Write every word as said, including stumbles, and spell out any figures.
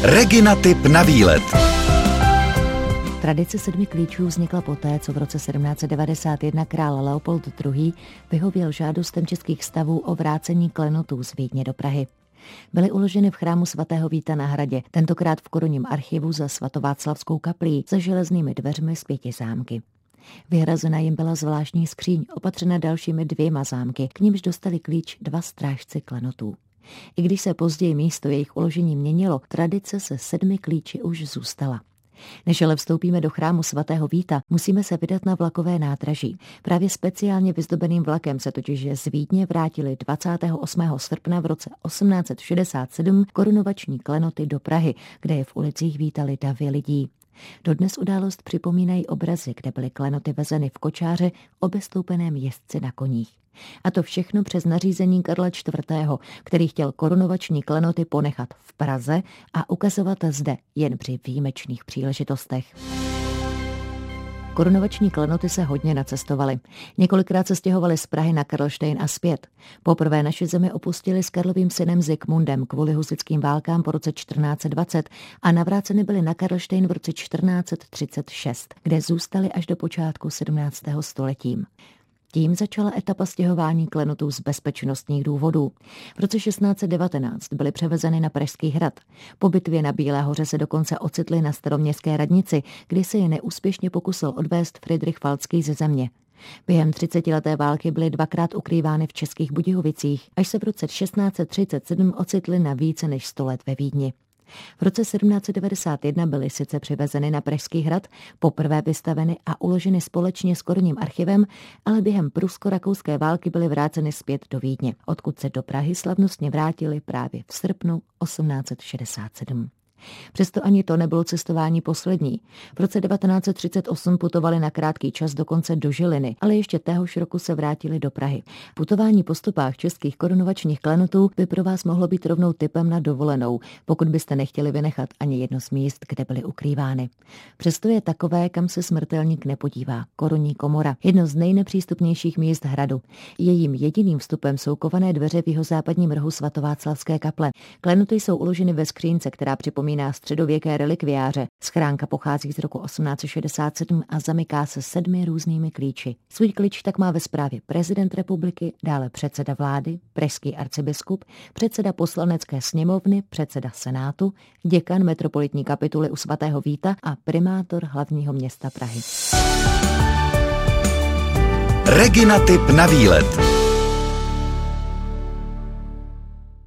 Regina tip na výlet. Tradice sedmi klíčů vznikla poté, co v roce sedmnáct set devadesát jedna král Leopold druhý. vyhověl žádostem českých stavů o vrácení klenotů z Vídně do Prahy. Byly uloženy v chrámu svatého Víta na Hradě, tentokrát v koronním archivu za svatováclavskou kaplí se železnými dveřmi z pěti zámky. Vyhrazena jim byla zvláštní skříň, opatřena dalšími dvěma zámky, k nimž dostali klíč dva strážci klenotů. I když se později místo jejich uložení měnilo, tradice se sedmi klíči už zůstala. Než ale vstoupíme do chrámu svatého Víta, musíme se vydat na vlakové nádraží. Právě speciálně vyzdobeným vlakem se totiž z Vídně vrátili dvacátého osmého srpna v roce osmnáct set šedesát sedm korunovační klenoty do Prahy, kde je v ulicích vítali davy lidí. Dodnes událost připomínají obrazy, kde byly klenoty vezeny v kočáře obestoupeném jezdci na koních. A to všechno přes nařízení Karla čtvrtého., který chtěl korunovační klenoty ponechat v Praze a ukazovat zde jen při výjimečných příležitostech. Korunovační klenoty se hodně nacestovaly. Několikrát se stěhovali z Prahy na Karlštejn a zpět. Poprvé naši zemi opustili s Karlovým synem Zikmundem kvůli husitským válkám po roce čtrnáct set dvacet a navráceny byly na Karlštejn v roce čtrnáct set třicet šest, kde zůstali až do počátku sedmnáctého století. Tím začala etapa stěhování klenotů z bezpečnostních důvodů. V roce šestnáct set devatenáct byly převezeny na Pražský hrad. Po bitvě na Bílé hoře se dokonce ocitly na staroměstské radnici, kdy se je neúspěšně pokusil odvést Fridrich Falcký ze země. Během třicetileté války byly dvakrát ukrývány v Českých Budějovicích, až se v roce šestnáct set třicet sedm ocitly na více než sto let ve Vídni. V roce sedmnáct set devadesát jedna byly sice přivezeny na Pražský hrad, poprvé vystaveny a uloženy společně s koronním archivem, ale během prusko-rakouské války byly vráceny zpět do Vídně, odkud se do Prahy slavnostně vrátily právě v srpnu osmnáct set šedesát sedm. Přesto ani to nebylo cestování poslední. V roce devatenáct set třicet osm putovali na krátký čas dokonce do Žiliny, ale ještě téhož roku se vrátili do Prahy. Putování po stopách českých korunovačních klenotů by pro vás mohlo být rovnou tipem na dovolenou, pokud byste nechtěli vynechat ani jedno z míst, kde byly ukrývány. Přesto je takové, kam se smrtelník nepodívá, korunní komora, jedno z nejnepřístupnějších míst hradu. Jejím jediným vstupem jsou kované dveře v jihozápadním rohu svatováclavské kaple. Klenoty jsou uloženy ve skřínce, která připomíná na středověké relikviáře. Schránka pochází z roku osmnáct set šedesát sedm a zamyká se sedmi různými klíči. Svůj klíč tak má ve správě prezident republiky, dále předseda vlády, pražský arcibiskup, předseda poslanecké sněmovny, předseda senátu, děkan metropolitní kapituly u svatého Víta a primátor hlavního města Prahy. Regina tip na výlet.